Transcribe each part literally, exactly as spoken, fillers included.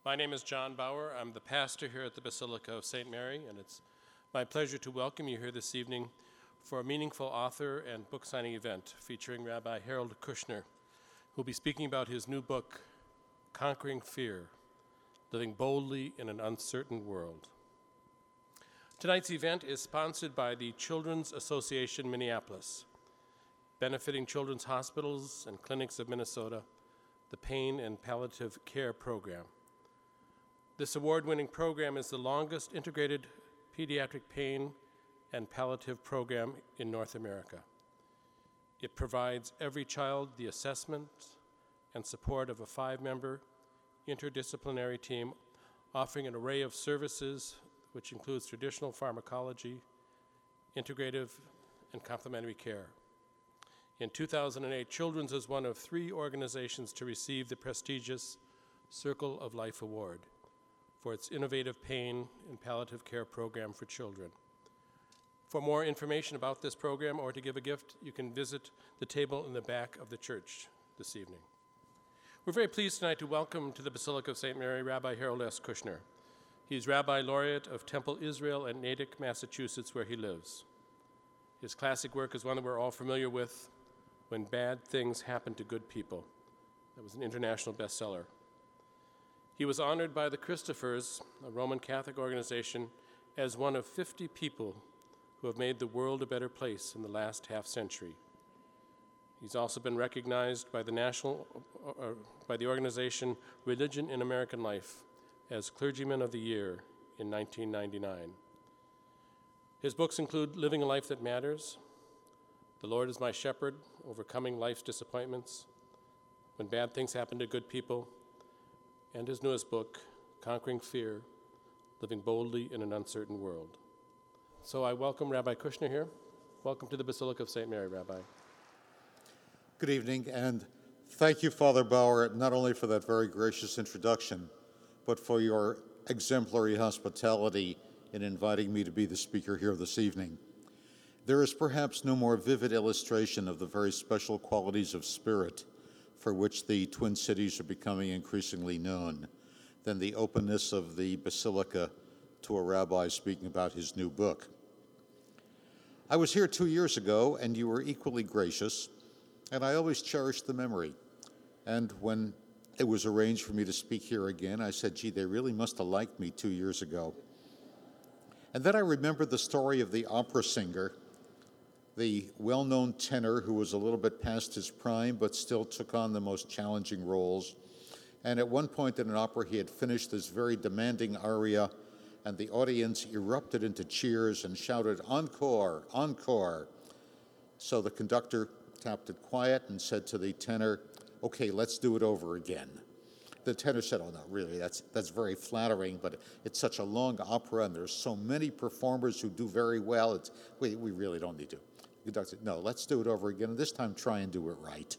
My name is John Bauer. I'm the pastor here at the Basilica of Saint Mary, and it's my pleasure to welcome you here this evening for a meaningful author and book signing event featuring Rabbi Harold Kushner, who will be speaking about his new book, Conquering Fear, Living Boldly in an Uncertain World. Tonight's event is sponsored by the Children's Association Minneapolis, benefiting children's hospitals and clinics of Minnesota, the Pain and Palliative Care Program. This award-winning program is the longest integrated pediatric pain and palliative program in North America. It provides every child the assessment and support of a five-member interdisciplinary team offering an array of services which includes traditional pharmacology, integrative, and complementary care. In two thousand eight, Children's is one of three organizations to receive the prestigious Circle of Life Award for its innovative pain and palliative care program for children. For more information about this program or to give a gift, you can visit the table in the back of the church this evening. We're very pleased tonight to welcome to the Basilica of Saint Mary Rabbi Harold S. Kushner. He's Rabbi Laureate of Temple Israel in Natick, Massachusetts, where he lives. His classic work is one that we're all familiar with, When Bad Things Happen to Good People. That was an international bestseller. He was honored by the Christophers, a Roman Catholic organization, as one of fifty people who have made the world a better place in the last half century. He's also been recognized by the national, uh, by the organization Religion in American Life as Clergyman of the Year in nineteen ninety-nine. His books include Living a Life That Matters, The Lord is My Shepherd, Overcoming Life's Disappointments, When Bad Things Happen to Good People, and his newest book, Conquering Fear, Living Boldly in an Uncertain World. So I welcome Rabbi Kushner here. Welcome to the Basilica of Saint Mary, Rabbi. Good evening, and thank you, Father Bauer, not only for that very gracious introduction, but for your exemplary hospitality in inviting me to be the speaker here this evening. There is perhaps no more vivid illustration of the very special qualities of spirit for which the Twin Cities are becoming increasingly known than the openness of the Basilica to a rabbi speaking about his new book. I was here two years ago, and you were equally gracious, and I always cherished the memory. And when it was arranged for me to speak here again, I said, gee, they really must have liked me two years ago. And then I remembered the story of the opera singer, the well-known tenor who was a little bit past his prime but still took on the most challenging roles. And at one point in an opera, he had finished this very demanding aria, and the audience erupted into cheers and shouted, "Encore, encore." So the conductor kept it quiet and said to the tenor, "Okay, let's do it over again." The tenor said, "Oh, no, really, that's that's very flattering, but it's such a long opera, and there's so many performers who do very well, it's, we, we really don't need to." The conductor said, "No, let's do it over again, and this time try and do it right."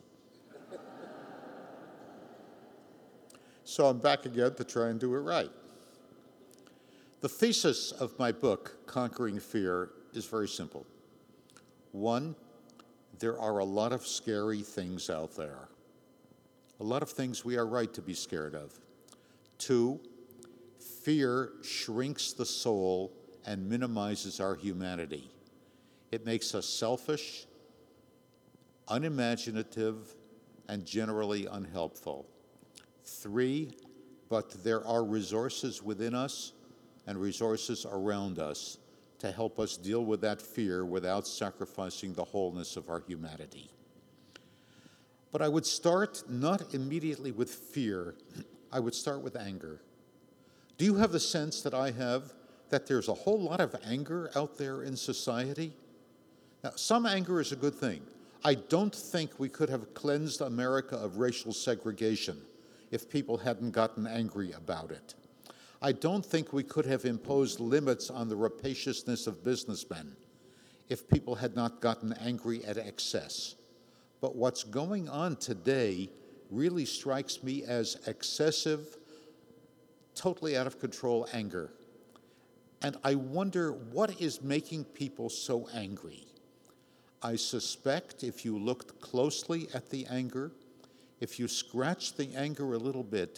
So I'm back again to try and do it right. The thesis of my book, Conquering Fear, is very simple. One, there are a lot of scary things out there. A lot of things we are right to be scared of. Two, fear shrinks the soul and minimizes our humanity. It makes us selfish, unimaginative, and generally unhelpful. Three, but there are resources within us and resources around us to help us deal with that fear without sacrificing the wholeness of our humanity. But I would start not immediately with fear, I would start with anger. Do you have the sense that I have that there's a whole lot of anger out there in society? Now, some anger is a good thing. I don't think we could have cleansed America of racial segregation if people hadn't gotten angry about it. I don't think we could have imposed limits on the rapaciousness of businessmen if people had not gotten angry at excess. But what's going on today really strikes me as excessive, totally out of control anger. And I wonder what is making people so angry. I suspect if you looked closely at the anger, if you scratched the anger a little bit,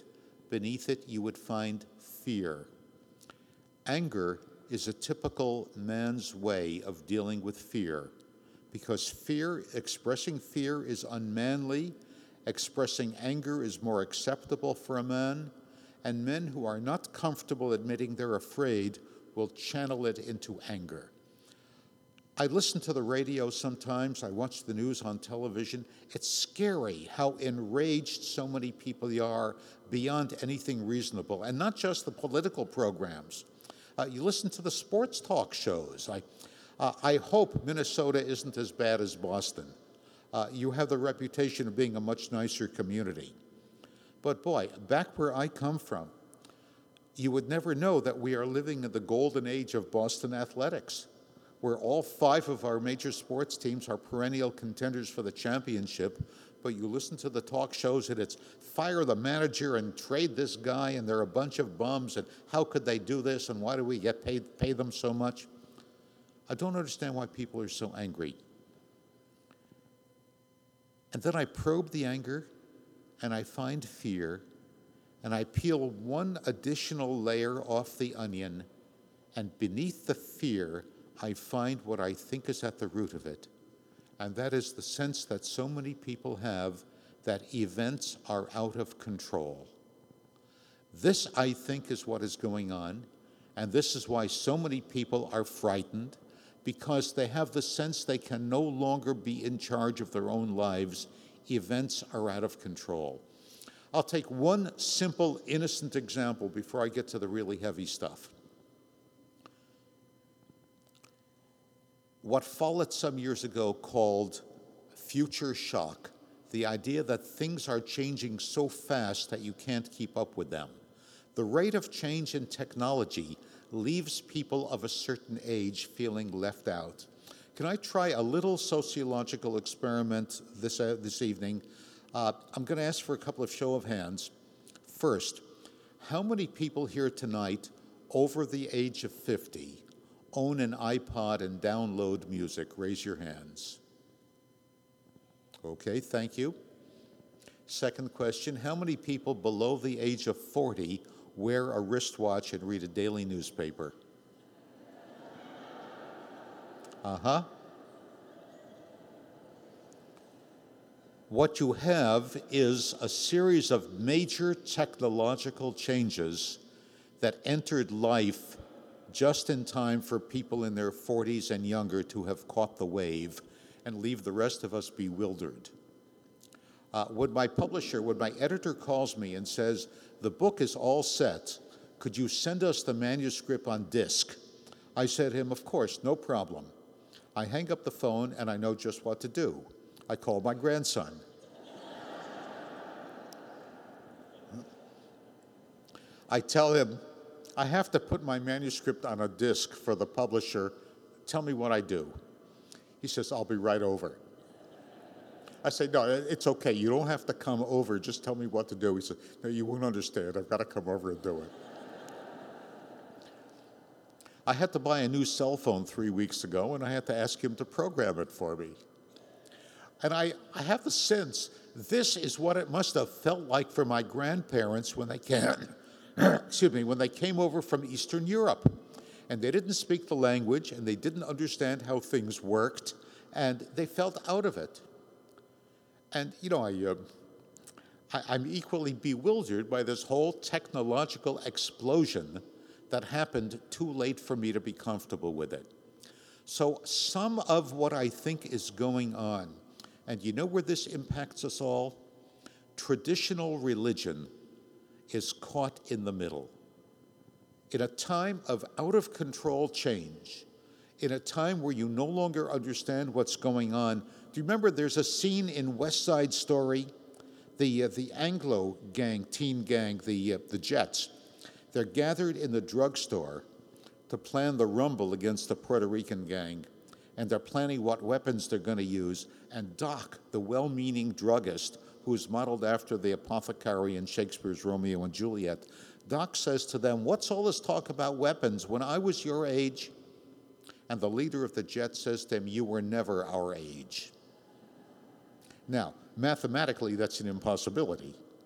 beneath it you would find fear. Anger is a typical man's way of dealing with fear, because fear, expressing fear is unmanly, expressing anger is more acceptable for a man, and men who are not comfortable admitting they're afraid will channel it into anger. I listen to the radio sometimes, I watch the news on television. It's scary how enraged so many people are beyond anything reasonable, and not just the political programs. Uh, you listen to the sports talk shows. I, uh, I hope Minnesota isn't as bad as Boston. Uh, you have the reputation of being a much nicer community. But boy, back where I come from, you would never know that we are living in the golden age of Boston athletics, where all five of our major sports teams are perennial contenders for the championship. But you listen to the talk shows and it's fire the manager and trade this guy, and they're a bunch of bums, and how could they do this, and why do we get paid, pay them so much? I don't understand why people are so angry. And then I probe the anger, and I find fear, and I peel one additional layer off the onion, and beneath the fear, I find what I think is at the root of it, and that is the sense that so many people have that events are out of control. This, I think, is what is going on, and this is why so many people are frightened, because they have the sense they can no longer be in charge of their own lives. Events are out of control. I'll take one simple, innocent example before I get to the really heavy stuff. What Follett some years ago called future shock, the idea that things are changing so fast that you can't keep up with them. The rate of change in technology leaves people of a certain age feeling left out. Can I try a little sociological experiment this, uh, this evening? Uh, I'm going to ask for a couple of show of hands. First, how many people here tonight over the age of fifty own an iPod and download music? Raise your hands. Okay, thank you. Second question, how many people below the age of forty wear a wristwatch and read a daily newspaper? Uh-huh. What you have is a series of major technological changes that entered life just in time for people in their forties and younger to have caught the wave and leave the rest of us bewildered. Uh, when my publisher, when my editor calls me and says, the book is all set, could you send us the manuscript on disc? I said to him, of course, no problem. I hang up the phone and I know just what to do. I call my grandson. I tell him, I have to put my manuscript on a disc for the publisher. Tell me what I do. He says, I'll be right over. I say, no, it's okay. You don't have to come over. Just tell me what to do. He said, no, you won't understand. I've got to come over and do it. I had to buy a new cell phone three weeks ago, and I had to ask him to program it for me. And I, I have the sense this is what it must have felt like for my grandparents when they came, excuse me, when they came over from Eastern Europe. And they didn't speak the language, and they didn't understand how things worked, and they felt out of it. And, you know, I, uh, I, I'm equally bewildered by this whole technological explosion that happened too late for me to be comfortable with it. So some of what I think is going on, and you know where this impacts us all? Traditional religion is caught in the middle. In a time of out-of-control change, in a time where you no longer understand what's going on. Do you remember there's a scene in West Side Story? The, uh, the Anglo gang, teen gang, the, uh, the Jets, they're gathered in the drugstore to plan the rumble against the Puerto Rican gang, and they're planning what weapons they're going to use. And Doc, the well-meaning druggist, who's modeled after the apothecary in Shakespeare's Romeo and Juliet, Doc says to them, what's all this talk about weapons? When I was your age, and the leader of the Jets says to him, you were never our age. Now, mathematically, that's an impossibility.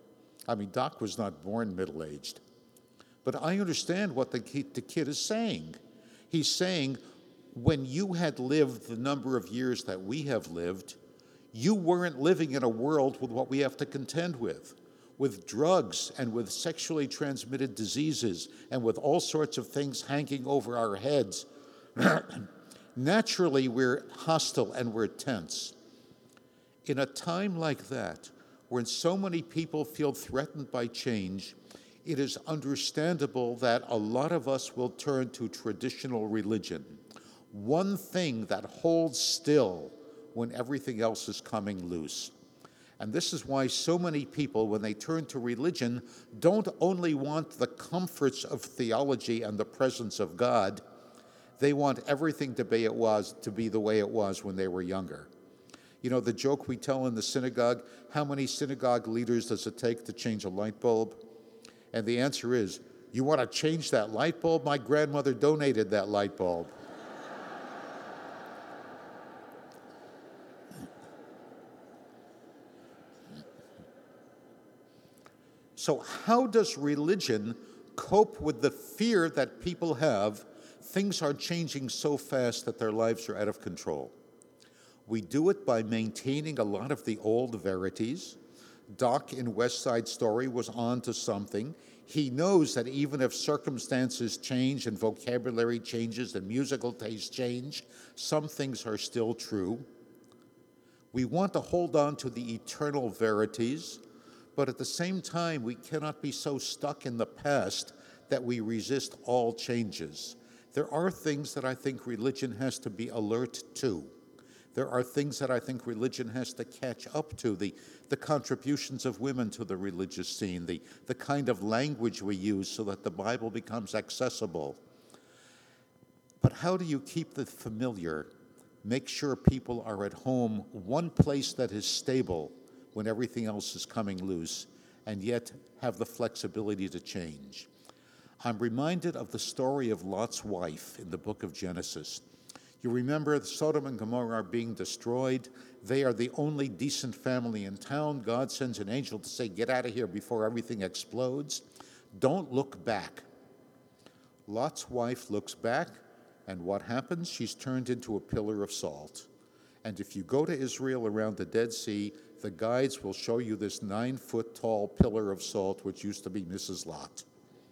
I mean, Doc was not born middle-aged. But I understand what the kid, the kid is saying. He's saying, when you had lived the number of years that we have lived, you weren't living in a world with what we have to contend with, with drugs and with sexually transmitted diseases and with all sorts of things hanging over our heads. Naturally, we're hostile and we're tense. In a time like that, when so many people feel threatened by change, it is understandable that a lot of us will turn to traditional religion, one thing that holds still when everything else is coming loose. And this is why so many people, when they turn to religion, don't only want the comforts of theology and the presence of God, they want everything to be, it was, to be the way it was when they were younger. You know, the joke we tell in the synagogue, how many synagogue leaders does it take to change a light bulb? And the answer is, you want to change that light bulb? My grandmother donated that light bulb. So how does religion cope with the fear that people have? Things are changing so fast that their lives are out of control. We do it by maintaining a lot of the old verities. Doc in West Side Story was on to something. He knows that even if circumstances change and vocabulary changes and musical tastes change, some things are still true. We want to hold on to the eternal verities, but at the same time, we cannot be so stuck in the past that we resist all changes. There are things that I think religion has to be alert to. There are things that I think religion has to catch up to, the, the contributions of women to the religious scene, the, the kind of language we use so that the Bible becomes accessible. But how do you keep the familiar, make sure people are at home, one place that is stable when everything else is coming loose, and yet have the flexibility to change? I'm reminded of the story of Lot's wife in the book of Genesis. You remember Sodom and Gomorrah are being destroyed. They are the only decent family in town. God sends an angel to say, get out of here before everything explodes. Don't look back. Lot's wife looks back, and what happens? She's turned into a pillar of salt. And if you go to Israel around the Dead Sea, the guides will show you this nine-foot tall pillar of salt, which used to be Missus Lot.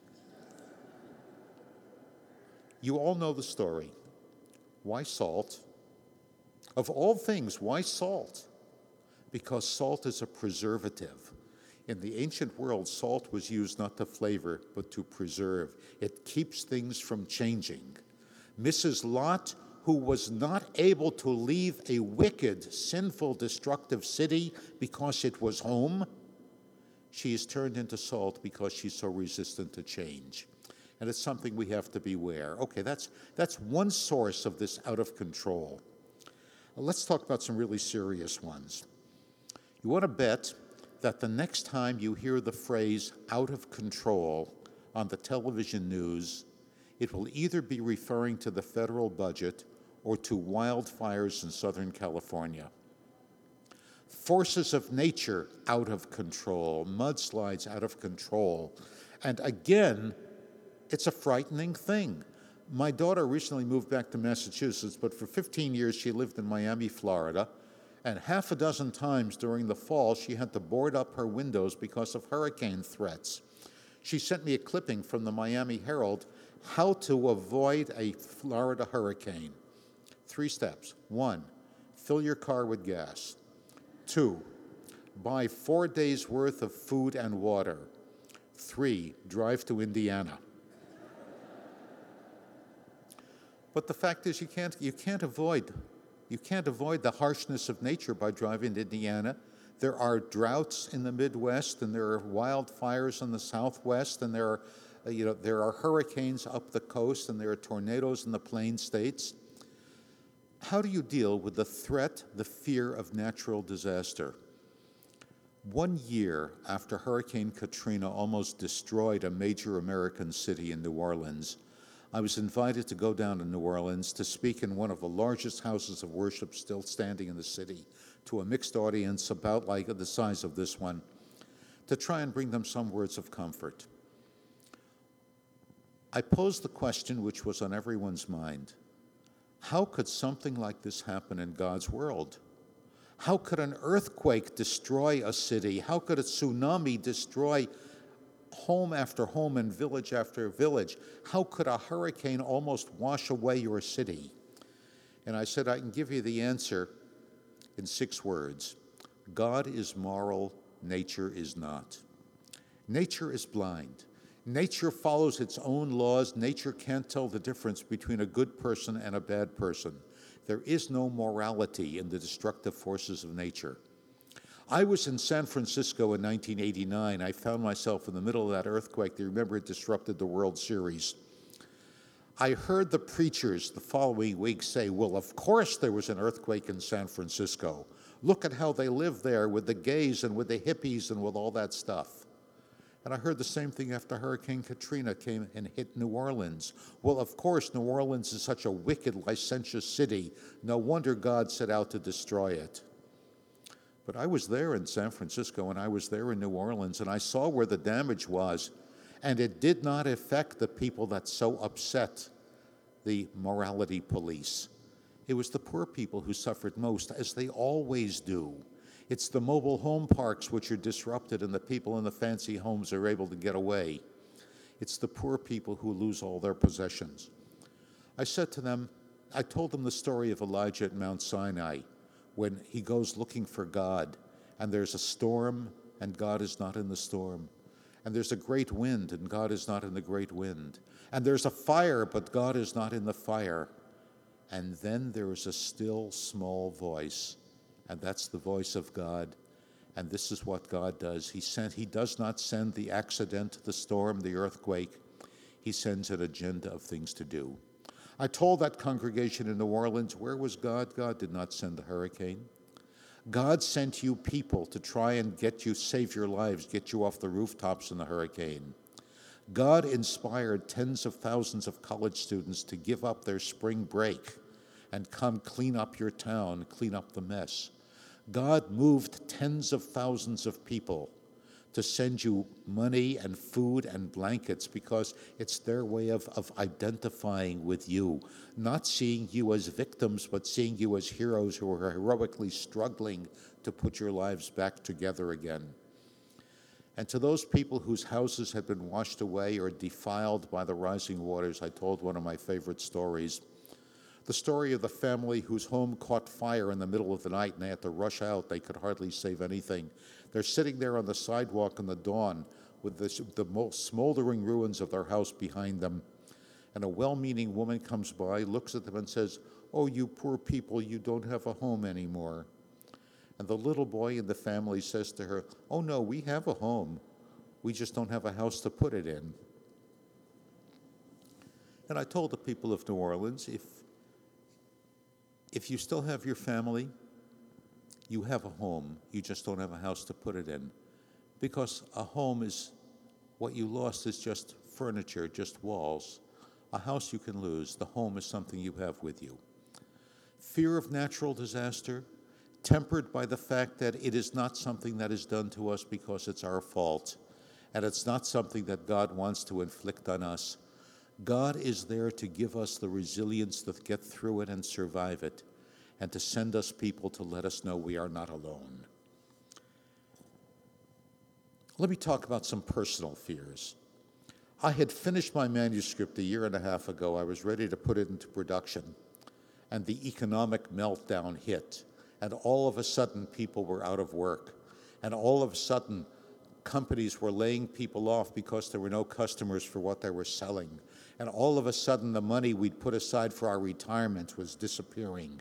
You all know the story. Why salt? Of all things, why salt? Because salt is a preservative. In the ancient world, salt was used not to flavor, but to preserve. It keeps things from changing. Missus Lot, who was not able to leave a wicked, sinful, destructive city because it was home, she is turned into salt because she's so resistant to change. And it's something we have to beware. Okay, that's, that's one source of this out of control. Let's talk about some really serious ones. You want to bet that the next time you hear the phrase out of control on the television news, it will either be referring to the federal budget or to wildfires in Southern California. Forces of nature out of control, mudslides out of control. And again, it's a frightening thing. My daughter recently moved back to Massachusetts, but for fifteen years she lived in Miami, Florida, and half a dozen times during the fall she had to board up her windows because of hurricane threats. She sent me a clipping from the Miami Herald, how to avoid a Florida hurricane. Three steps. One, fill your car with gas. Two, buy four days' worth of food and water. Three, drive to Indiana. But the fact is, you can't, you can't avoid, you can't avoid the harshness of nature by driving to Indiana. There are droughts in the Midwest, and there are wildfires in the Southwest, and there are, uh, you know, there are hurricanes up the coast, and there are tornadoes in the Plain States. How do you deal with the threat, the fear of natural disaster? One year after Hurricane Katrina almost destroyed a major American city in New Orleans, I was invited to go down to New Orleans to speak in one of the largest houses of worship still standing in the city to a mixed audience about like the size of this one. to try and bring them some words of comfort. I posed the question which was on everyone's mind. How could something like this happen in God's world? How could an earthquake destroy a city? How could a tsunami destroy home after home and village after village? How could a hurricane almost wash away your city? And I said, I can give you the answer in six words. God is moral, nature is not. Nature is blind. Nature follows its own laws. Nature can't tell the difference between a good person and a bad person. There is no morality in the destructive forces of nature. I was in San Francisco in nineteen eighty-nine. I found myself in the middle of that earthquake. You remember it disrupted the World Series. I heard the preachers the following week say, well, of course there was an earthquake in San Francisco. Look at how they live there with the gays and with the hippies and with all that stuff. And I heard the same thing after Hurricane Katrina came and hit New Orleans. Well, of course, New Orleans is such a wicked, licentious city. No wonder God set out to destroy it. But I was there in San Francisco, and I was there in New Orleans, and I saw where the damage was, and it did not affect the people that so upset the morality police. It was the poor people who suffered most, as they always do. It's the mobile home parks which are disrupted and the people in the fancy homes are able to get away. It's the poor people who lose all their possessions. I said to them, I told them the story of Elijah at Mount Sinai when he goes looking for God and there's a storm and God is not in the storm. And there's a great wind and God is not in the great wind. And there's a fire but God is not in the fire. And then there is a still small voice. And that's the voice of God. And this is what God does. He sent, he does not send the accident, the storm, the earthquake. He sends an agenda of things to do. I told that congregation in New Orleans, where was God? God did not send the hurricane. God sent you people to try and get you, save your lives, get you off the rooftops in the hurricane. God inspired tens of thousands of college students to give up their spring break and come clean up your town, clean up the mess. God moved tens of thousands of people to send you money and food and blankets because it's their way of, of identifying with you, not seeing you as victims, but seeing you as heroes who are heroically struggling to put your lives back together again. And to those people whose houses had been washed away or defiled by the rising waters, I told one of my favorite stories. The story of the family whose home caught fire in the middle of the night and they had to rush out. They could hardly save anything. They're sitting there on the sidewalk in the dawn with this, the most smoldering ruins of their house behind them. And a well-meaning woman comes by, looks at them and says, "Oh, you poor people, you don't have a home anymore." And the little boy in the family says to her, "Oh no, we have a home. We just don't have a house to put it in." And I told the people of New Orleans, if If you still have your family, you have a home. You just don't have a house to put it in. Because a home is, what you lost is just furniture, just walls. A house you can lose. The home is something you have with you. Fear of natural disaster, tempered by the fact that it is not something that is done to us because it's our fault, and it's not something that God wants to inflict on us. God is there to give us the resilience to get through it and survive it, and to send us people to let us know we are not alone. Let me talk about some personal fears. I had finished my manuscript a year and a half ago. I was ready to put it into production, and the economic meltdown hit, and all of a sudden people were out of work, and all of a sudden companies were laying people off because there were no customers for what they were selling. And all of a sudden, the money we'd put aside for our retirement was disappearing.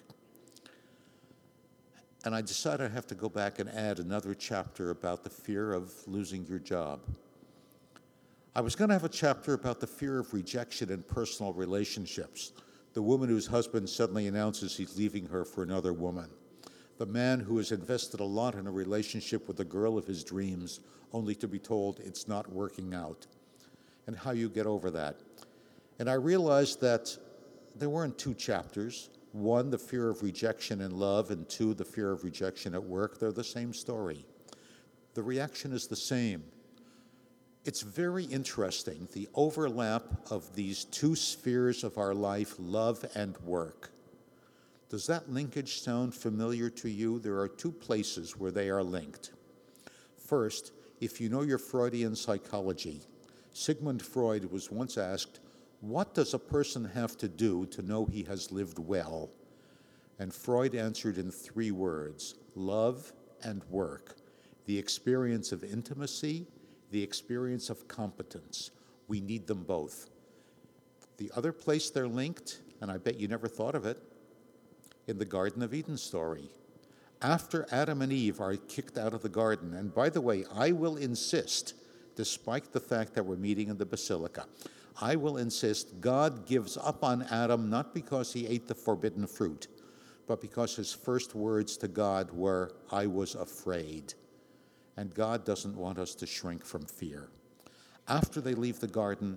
And I decided I have to go back and add another chapter about the fear of losing your job. I was going to have a chapter about the fear of rejection in personal relationships. The woman whose husband suddenly announces he's leaving her for another woman. The man who has invested a lot in a relationship with the girl of his dreams, only to be told it's not working out. And how you get over that. And I realized that there weren't two chapters. One, the fear of rejection in love, and two, the fear of rejection at work. They're the same story. the reaction is the same. It's very interesting, the overlap of these two spheres of our life, love and work. Does that linkage sound familiar to you? There are two places where they are linked. First, if you know your Freudian psychology, Sigmund Freud was once asked, what does a person have to do to know he has lived well? And Freud answered in three words, love and work, the experience of intimacy, the experience of competence. We need them both. The other place they're linked, and I bet you never thought of it, in the Garden of Eden story. After Adam and Eve are kicked out of the garden, and by the way, I will insist, despite the fact that we're meeting in the Basilica, I will insist God gives up on Adam not because he ate the forbidden fruit, but because his first words to God were, I was afraid. And God doesn't want us to shrink from fear. After they leave the garden,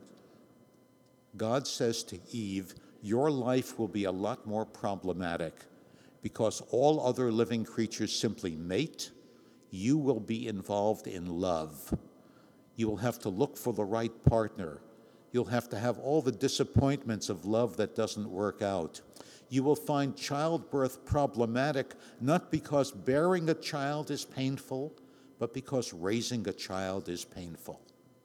God says to Eve, your life will be a lot more problematic because all other living creatures simply mate. You will be involved in love. You will have to look for the right partner. You'll have to have all the disappointments of love that doesn't work out. You will find childbirth problematic not because bearing a child is painful, but because raising a child is painful.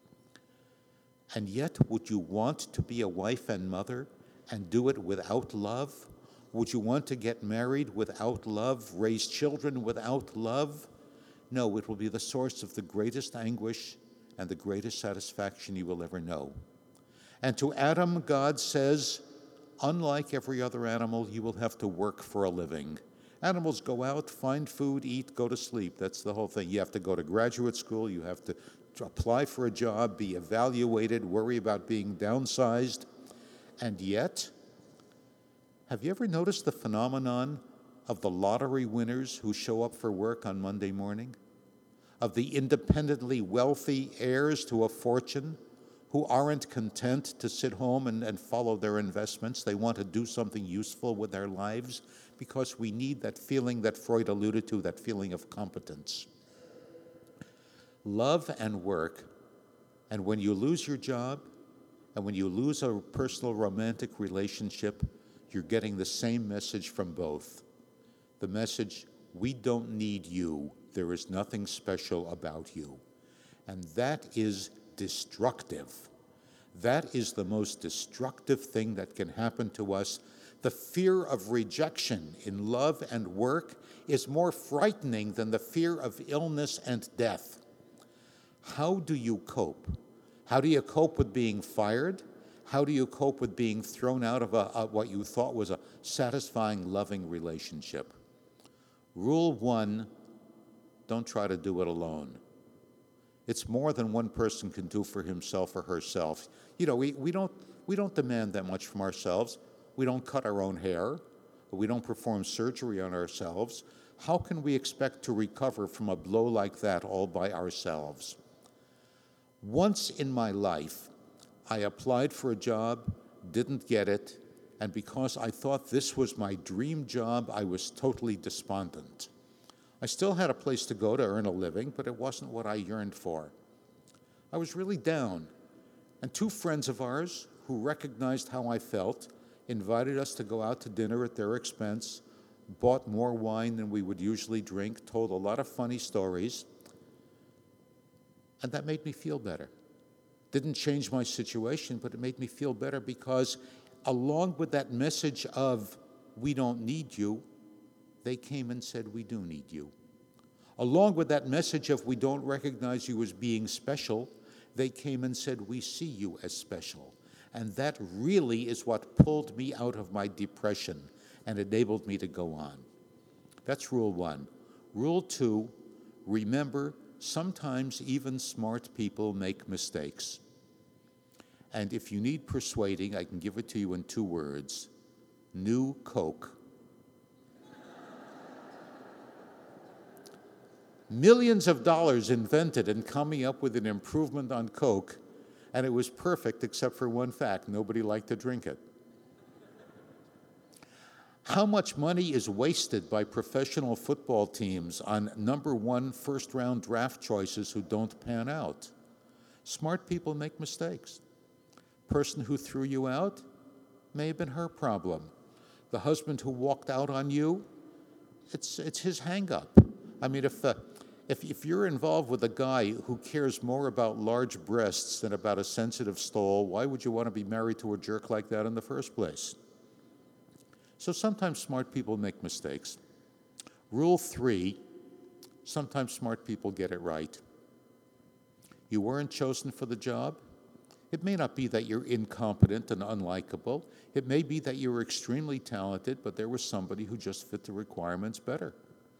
And yet, would you want to be a wife and mother and do it without love? Would you want to get married without love, raise children without love? No, it will be the source of the greatest anguish and the greatest satisfaction you will ever know. And to Adam, God says, unlike every other animal, you will have to work for a living. Animals go out, find food, eat, go to sleep. That's the whole thing. You have to go to graduate school. You have to apply for a job, be evaluated, worry about being downsized. And yet, have you ever noticed the phenomenon of the lottery winners who show up for work on Monday morning? Of the independently wealthy heirs to a fortune who aren't content to sit home and, and follow their investments? They want to do something useful with their lives because we need that feeling that Freud alluded to, that feeling of competence. Love and work, and when you lose your job, and when you lose a personal romantic relationship, you're getting the same message from both. The message, we don't need you. There is nothing special about you. And that is destructive. That is the most destructive thing that can happen to us. The fear of rejection in love and work is more frightening than the fear of illness and death. How do you cope? How do you cope with being fired? How do you cope with being thrown out of a, a, what you thought was a satisfying, loving relationship? Rule one, don't try to do it alone. It's more than one person can do for himself or herself. You know, we, we, don't, we don't demand that much from ourselves. We don't cut our own hair. We don't perform surgery on ourselves. How can we expect to recover from a blow like that all by ourselves? Once in my life, I applied for a job, didn't get it, and because I thought this was my dream job, I was totally despondent. I still had a place to go to earn a living, but it wasn't what I yearned for. I was really down, and two friends of ours who recognized how I felt invited us to go out to dinner at their expense, bought more wine than we would usually drink, told a lot of funny stories, and that made me feel better. Didn't change my situation, but it made me feel better because along with that message of, we don't need you, they came and said, we do need you. Along with that message of, we don't recognize you as being special, they came and said, we see you as special. And that really is what pulled me out of my depression and enabled me to go on. That's rule one. Rule two, remember, sometimes even smart people make mistakes. And if you need persuading, I can give it to you in two words. New Coke. Millions of dollars invented in coming up with an improvement on Coke, and it was perfect except for one fact: nobody liked to drink it. How much money is wasted by professional football teams on number one first-round draft choices who don't pan out? Smart people make mistakes. Person who threw you out may have been her problem. The husband who walked out on you, it's it's his hang-up. I mean, if, uh, if if you're involved with a guy who cares more about large breasts than about a sensitive stole, why would you want to be married to a jerk like that in the first place? So sometimes smart people make mistakes. Rule three, sometimes smart people get it right. You weren't chosen for the job. It may not be that you're incompetent and unlikable. It may be that you were extremely talented, but there was somebody who just fit the requirements better.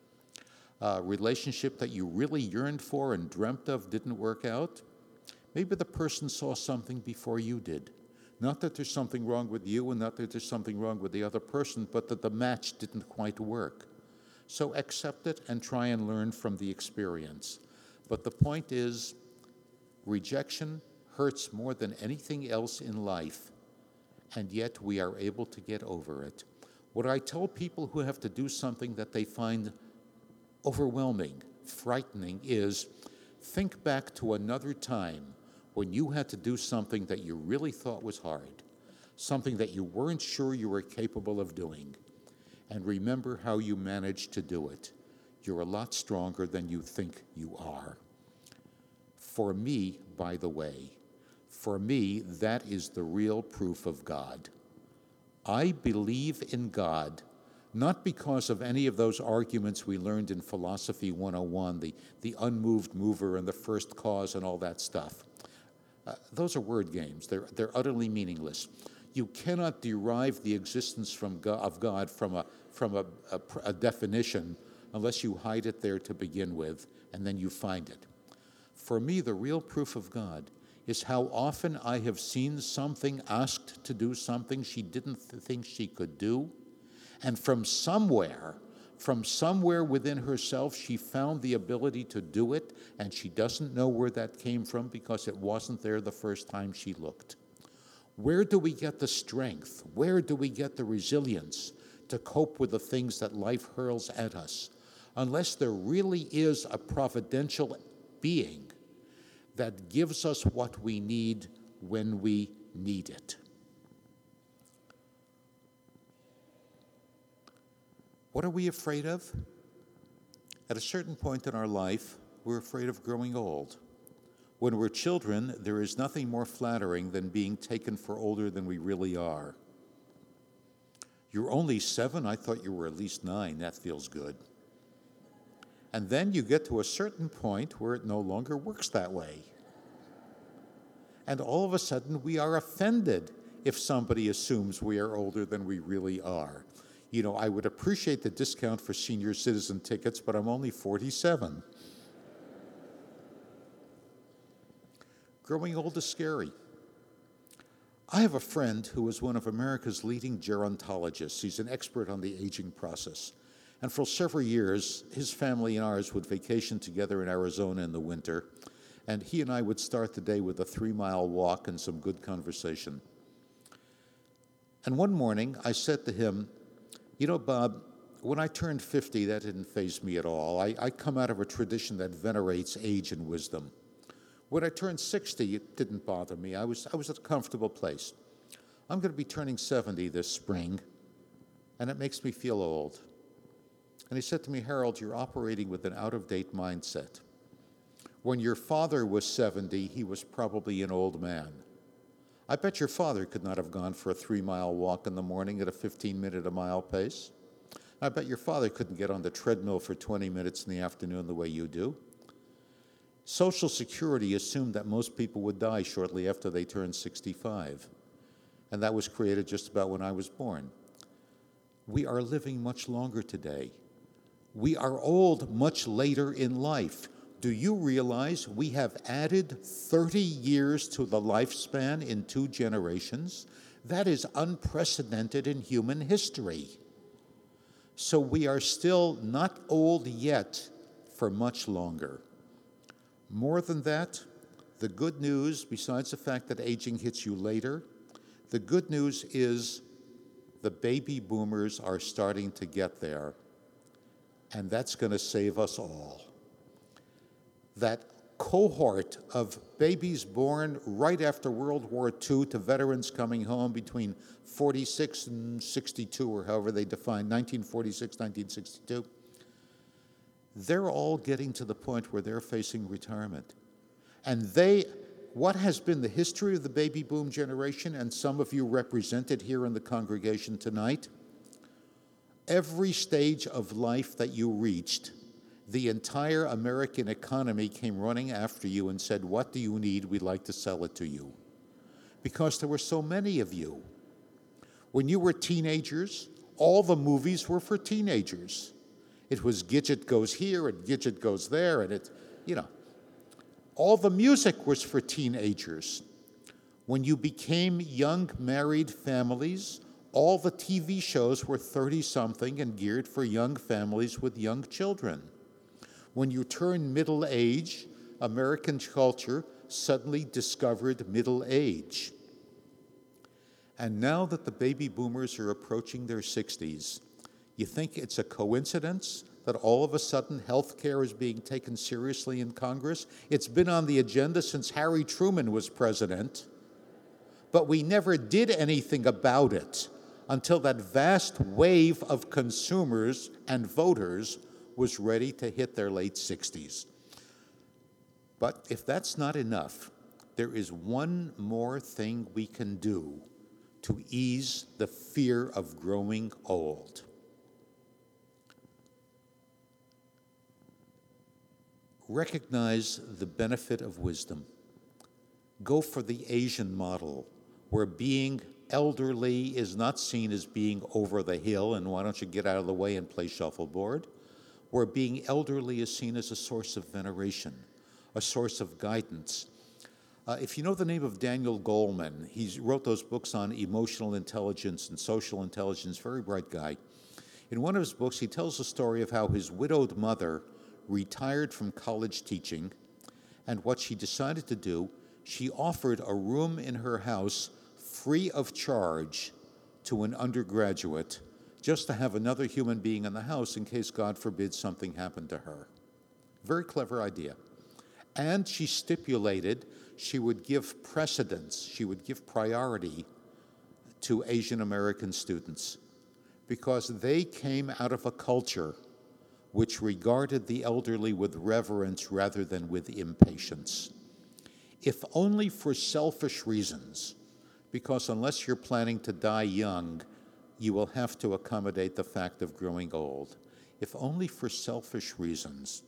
A relationship that you really yearned for and dreamt of didn't work out. Maybe the person saw something before you did. Not that there's something wrong with you and not that there's something wrong with the other person, but that the match didn't quite work. So accept it and try and learn from the experience. But the point is, rejection hurts more than anything else in life, and yet we are able to get over it. What I tell people who have to do something that they find overwhelming, frightening, is think back to another time when you had to do something that you really thought was hard, something that you weren't sure you were capable of doing, and remember how you managed to do it. You're a lot stronger than you think you are. For me, by the way, for me, that is the real proof of God. I believe in God, not because of any of those arguments we learned in Philosophy one oh one, the, the unmoved mover and the first cause and all that stuff. Uh, those are word games. They're, they're utterly meaningless. You cannot derive the existence from God, of God from, a, from a, a, a definition unless you hide it there to begin with, and then you find it. For me, the real proof of God is how often I have seen something asked to do something she didn't th- think she could do, and from somewhere, from somewhere within herself, she found the ability to do it, and she doesn't know where that came from because it wasn't there the first time she looked. Where do we get the strength? Where do we get the resilience to cope with the things that life hurls at us? Unless there really is a providential being that gives us what we need when we need it. What are we afraid of? At a certain point in our life, we're afraid of growing old. When we're children, there is nothing more flattering than being taken for older than we really are. You're only seven? I thought you were at least nine. That feels good. And then you get to a certain point where it no longer works that way. And all of a sudden, we are offended if somebody assumes we are older than we really are. You know, I would appreciate the discount for senior citizen tickets, but I'm only forty-seven. Growing old is scary. I have a friend who is one of America's leading gerontologists. He's an expert on the aging process. And for several years, his family and ours would vacation together in Arizona in the winter, and he and I would start the day with a three-mile walk and some good conversation. And one morning, I said to him, you know, Bob, when I turned fifty, that didn't faze me at all. I, I come out of a tradition that venerates age and wisdom. When I turned sixty, it didn't bother me. I was, I was at a comfortable place. I'm going to be turning seventy this spring, and it makes me feel old. And he said to me, Harold, you're operating with an out-of-date mindset. When your father was seventy, he was probably an old man. I bet your father could not have gone for a three-mile walk in the morning at a fifteen-minute-a-mile pace. I bet your father couldn't get on the treadmill for twenty minutes in the afternoon the way you do. Social Security assumed that most people would die shortly after they turned sixty-five, and that was created just about when I was born. We are living much longer today. We are old much later in life. Do you realize we have added thirty years to the lifespan in two generations? That is unprecedented in human history. So we are still not old yet for much longer. More than that, the good news, besides the fact that aging hits you later, the good news is The baby boomers are starting to get there, and that's going to save us all. That cohort of babies born right after World War Two to veterans coming home between forty-six and sixty-two, or however they define, nineteen forty-six, nineteen sixty-two, they're all getting to the point where they're facing retirement. And they, what has been the history of the baby boom generation, and some of you represented here in the congregation tonight, every stage of life that you reached, the entire American economy came running after you and said, "What do you need? We'd like to sell it to you." Because there were so many of you. When you were teenagers, all the movies were for teenagers. It was Gidget goes here and Gidget goes there, and it, you know. All the music was for teenagers. When you became young married families, all the T V shows were thirty-something and geared for young families with young children. When you turned middle age, American culture suddenly discovered middle age. And now that the baby boomers are approaching their sixties, you think it's a coincidence that all of a sudden health care is being taken seriously in Congress? It's been on the agenda since Harry Truman was president, but we never did anything about it until that vast wave of consumers and voters was ready to hit their late sixties. But if that's not enough, there is one more thing we can do to ease the fear of growing old. Recognize the benefit of wisdom. Go for the Asian model, where being elderly is not seen as being over the hill, and why don't you get out of the way and play shuffleboard, where being elderly is seen as a source of veneration, a source of guidance. Uh, if you know the name of Daniel Goleman, he wrote those books on emotional intelligence and social intelligence, very bright guy. In one of his books, he tells the story of how his widowed mother retired from college teaching, and what she decided to do, she offered a room in her house free of charge to an undergraduate, just to have another human being in the house in case, God forbid, something happened to her. Very clever idea. And she stipulated she would give precedence, she would give priority to Asian American students, because they came out of a culture which regarded the elderly with reverence rather than with impatience. If only for selfish reasons, because unless you're planning to die young, you will have to accommodate the fact of growing old. If only for selfish reasons,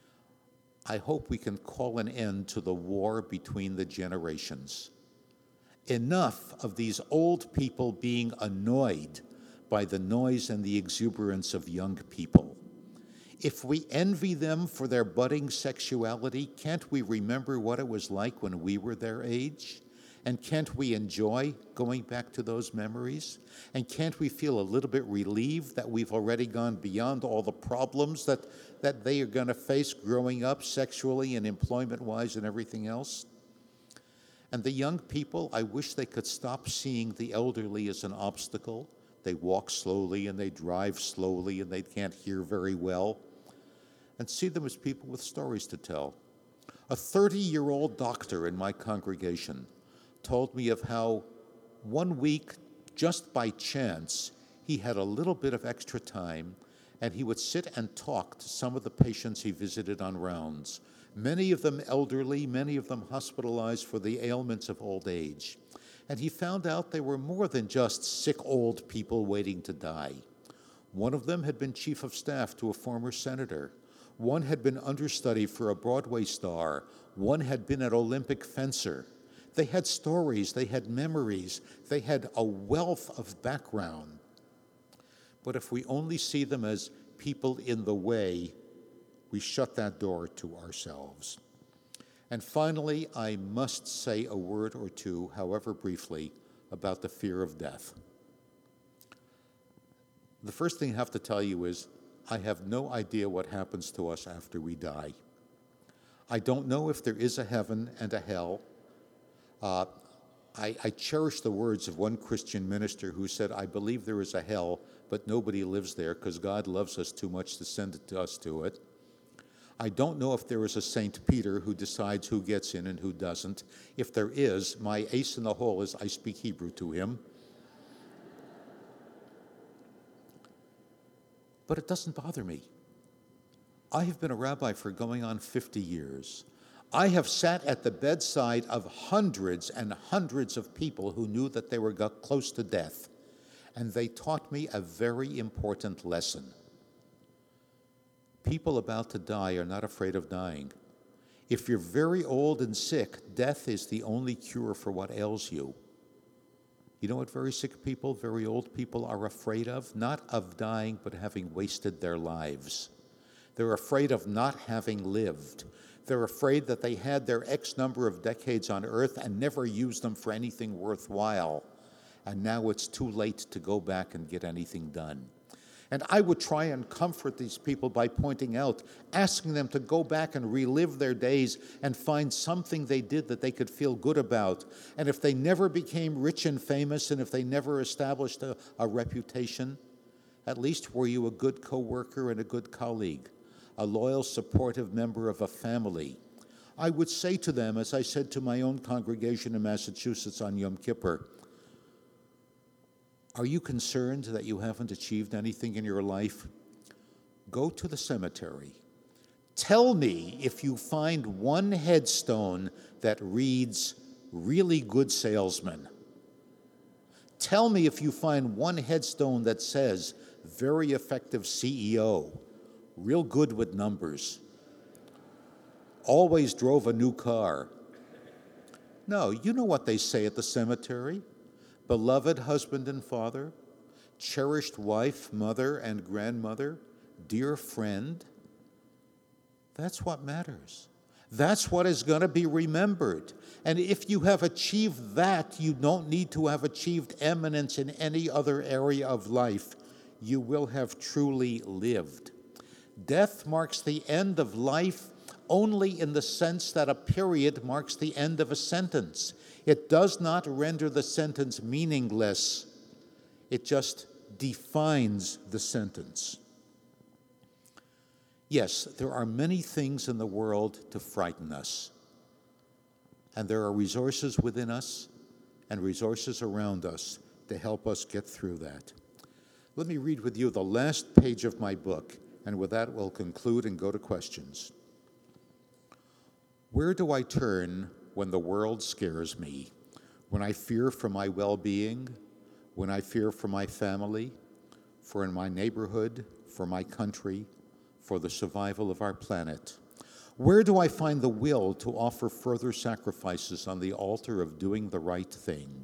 I hope we can call an end to the war between the generations. Enough of these old people being annoyed by the noise and the exuberance of young people. If we envy them for their budding sexuality, can't we remember what it was like when we were their age? And can't we enjoy going back to those memories? And can't we feel a little bit relieved that we've already gone beyond all the problems that, that they are going to face growing up sexually and employment-wise and everything else? And the young people, I wish they could stop seeing the elderly as an obstacle. They walk slowly and they drive slowly and they can't hear very well, and see them as people with stories to tell. A thirty-year-old doctor in my congregation told me of how one week, just by chance, he had a little bit of extra time, and he would sit and talk to some of the patients he visited on rounds, many of them elderly, many of them hospitalized for the ailments of old age. And he found out they were more than just sick old people waiting to die. One of them had been chief of staff to a former senator. One had been understudy for a Broadway star. One had been an Olympic fencer. They had stories, they had memories, they had a wealth of background. But if we only see them as people in the way, we shut that door to ourselves. And finally, I must say a word or two, however briefly, about the fear of death. The first thing I have to tell you is, I have no idea what happens to us after we die. I don't know if there is a heaven and a hell. Uh, I, I cherish the words of one Christian minister who said, I believe there is a hell, but nobody lives there because God loves us too much to send it to us to it. I don't know if there is a Saint Peter who decides who gets in and who doesn't. If there is, my ace in the hole is I speak Hebrew to him. But it doesn't bother me. I have been a rabbi for going on fifty years. I have sat at the bedside of hundreds and hundreds of people who knew that they were got close to death, and they taught me a very important lesson. People about to die are not afraid of dying. If you're very old and sick, death is the only cure for what ails you. You know what very sick people, very old people are afraid of? Not of dying, but having wasted their lives. They're afraid of not having lived. They're afraid that they had their X number of decades on earth and never used them for anything worthwhile. And now it's too late to go back and get anything done. And I would try and comfort these people by pointing out, asking them to go back and relive their days and find something they did that they could feel good about. And if they never became rich and famous, and if they never established a, a reputation, at least were you a good coworker and a good colleague, a loyal, supportive member of a family. I would say to them, as I said to my own congregation in Massachusetts on Yom Kippur, are you concerned that you haven't achieved anything in your life? Go to the cemetery. Tell me if you find one headstone that reads, really good salesman. Tell me if you find one headstone that says, very effective C E O, real good with numbers, always drove a new car. No, you know what they say at the cemetery. Beloved husband and father, cherished wife, mother, and grandmother, dear friend. That's what matters. That's what is going to be remembered. And if you have achieved that, you don't need to have achieved eminence in any other area of life. You will have truly lived. Death marks the end of life only in the sense that a period marks the end of a sentence. It does not render the sentence meaningless. It just defines the sentence. Yes, there are many things in the world to frighten us. And there are resources within us and resources around us to help us get through that. Let me read with you the last page of my book, and with that we'll conclude and go to questions. Where do I turn when the world scares me? When I fear for my well-being? When I fear for my family? For in my neighborhood? For my country? For the survival of our planet? Where do I find the will to offer further sacrifices on the altar of doing the right thing?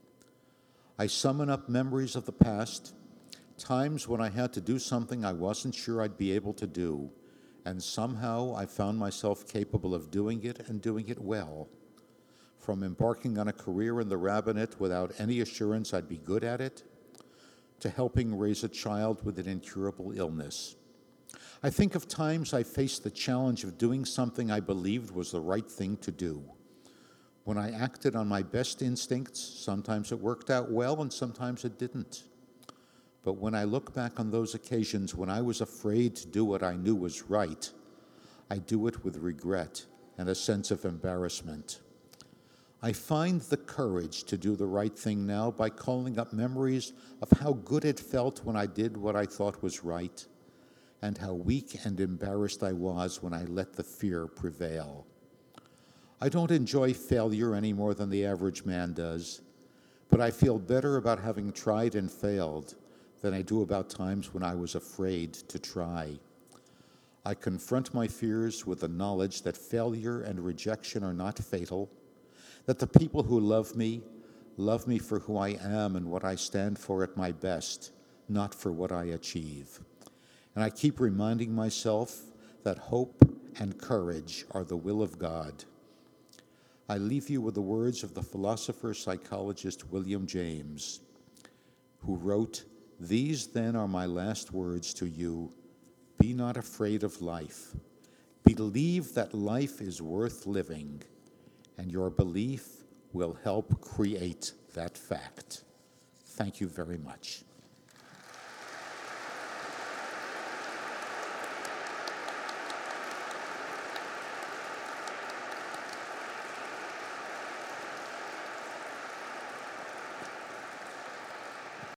I summon up memories of the past, times when I had to do something I wasn't sure I'd be able to do, and somehow I found myself capable of doing it and doing it well. From embarking on a career in the rabbinate without any assurance I'd be good at it, to helping raise a child with an incurable illness. I think of times I faced the challenge of doing something I believed was the right thing to do. When I acted on my best instincts, sometimes it worked out well and sometimes it didn't. But when I look back on those occasions when I was afraid to do what I knew was right, I do it with regret and a sense of embarrassment. I find the courage to do the right thing now by calling up memories of how good it felt when I did what I thought was right, and how weak and embarrassed I was when I let the fear prevail. I don't enjoy failure any more than the average man does, but I feel better about having tried and failed than I do about times when I was afraid to try. I confront my fears with the knowledge that failure and rejection are not fatal, that the people who love me, love me for who I am and what I stand for at my best, not for what I achieve. And I keep reminding myself that hope and courage are the will of God. I leave you with the words of the philosopher-psychologist William James, who wrote, "These then are my last words to you. Be not afraid of life. Believe that life is worth living, and your belief will help create that fact. Thank you very much.